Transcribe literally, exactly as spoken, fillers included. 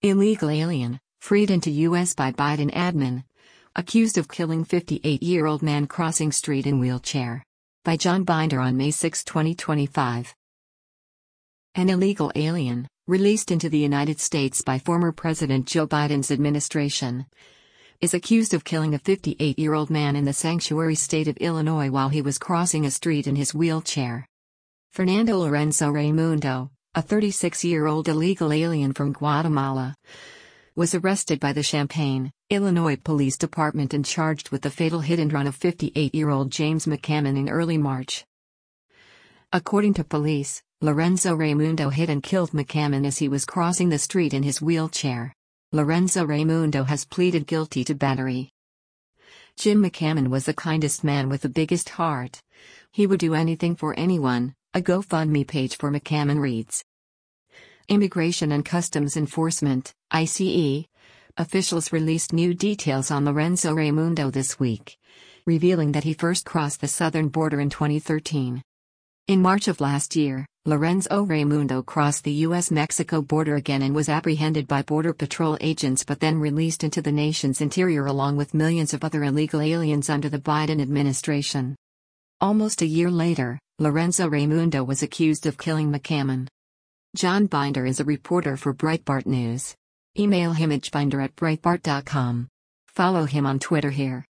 Illegal alien, freed into U S by Biden admin. Accused of killing fifty-eight-year-old man crossing street in wheelchair. By John Binder on May sixth, twenty twenty-five. An illegal alien, released into the United States by former President Joe Biden's administration, is accused of killing a fifty-eight-year-old man in the sanctuary state of Illinois while he was crossing a street in his wheelchair. Fernando Lorenzo Raimundo, a thirty-six-year-old illegal alien from Guatemala, was arrested by the Champaign, Illinois Police Department and charged with the fatal hit-and-run of fifty-eight-year-old James McCammon in early March. According to police, Lorenzo Raimundo hit and killed McCammon as he was crossing the street in his wheelchair. Lorenzo Raimundo has pleaded guilty to battery. Jim McCammon was the kindest man with the biggest heart. He would do anything for anyone, a GoFundMe page for McCammon reads. Immigration and Customs Enforcement, I C E, officials released new details on Lorenzo Raimundo this week, revealing that he first crossed the southern border in twenty thirteen. In March of last year, Lorenzo Raimundo crossed the U S Mexico border again and was apprehended by Border Patrol agents but then released into the nation's interior along with millions of other illegal aliens under the Biden administration. Almost a year later, Lorenzo Raimundo was accused of killing McCammon. John Binder is a reporter for Breitbart News. Email him at binder at breitbart dot com. Follow him on Twitter here.